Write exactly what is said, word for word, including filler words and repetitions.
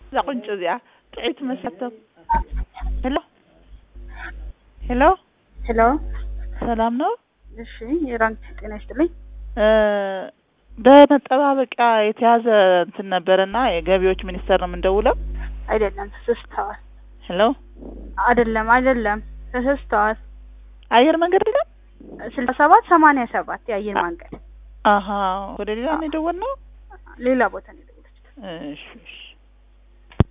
ዛቁንጭ ዚያ ጥዒት መሰተው ሄሎ ሄሎ ሄሎ ሰላም ነው? እሺ የራንክ ጤና ይስጥልኝ። በመጠባበቂያ የተያዘ እንትን ነበርና የገቢዎች ሚኒስቴር ነው የምንደውለው። አይደለም ተሰስተዋል። ሄሎ አይደለም አይደለም ተሰስተዋል። አየር መንገድ አይደለም ስልሳ ሰባት ሰማንያ ሰባት የአየር መንገድ። አሃ ወደ ሌላ ነው የደወልነው። ሌላ ቦታ ነው የደወልኩት። እሺ